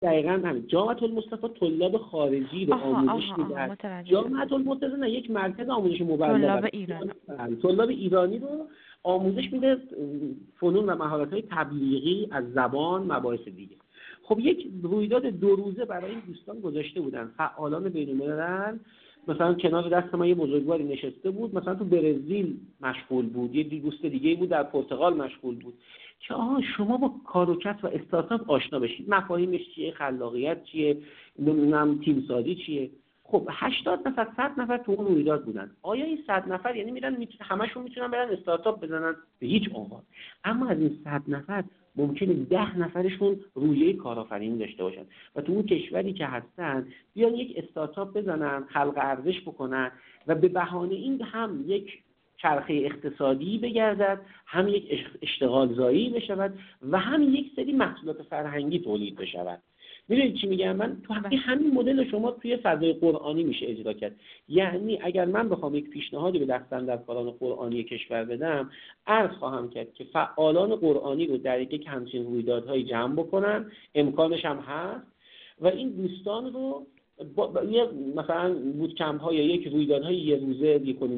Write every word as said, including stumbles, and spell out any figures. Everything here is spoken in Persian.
دقیقاً همین. جامعه المصطفی طلاب خارجی رو آها آموزش آها آها میدن. متوجه شدم. جامعه المتحده نه، یک مرکز آموزش مبلغ طلاب است. ایران. طلاب ایرانی رو آموزش میده، فنون و مهارت‌های تبلیغی از زبان، مباحث دیگه. خب یک رویداد دو روزه برای این دوستان گذاشته بودن، فعالان بین‌الملل. مثلا کنار دست ما یه بزرگواری نشسته بود، مثلا تو برزیل مشغول بود، یه دوست دیگه بود در پرتغال مشغول بود، که آها شما با کار و کسب و استارتاپ آشنا بشید، مفاهیمش چیه، خلاقیت چیه، نمیدونم تیم سازی چیه. خب هشتاد نفر صد نفر تو اون رویداد بودن. آیا این صد نفر یعنی میرن میتونن همشون میتونن برن استارتاپ بزنن؟ به هیچ عنوان. اما از این صد نفر ممکنه ده نفرشون روحیه کارآفرینی داشته باشن و تو اون کشوری که هستن بیان یک استارتاپ بزنن، خلق ارزش بکنن و به بهانه این هم یک چرخه اقتصادی بگردد، هم یک اشتغال زایی بشود و هم یک سری محصولات فرهنگی تولید بشود. میدونید چی میگم من؟ تو همین همین مدل شما توی فضای قرآنی میشه اجرا کرد. یعنی اگر من بخوام یک پیشنهادی به دستاندرکاران قرآنی کشور بدم، عرض خواهم کرد که فعالان قرآنی رو در یک همچین رویدادهای جمع بکنن، امکانش هم هست، و این دوستان رو با یه مثلا بوتکمپ ها یا یک رویدادهای یه روزه یک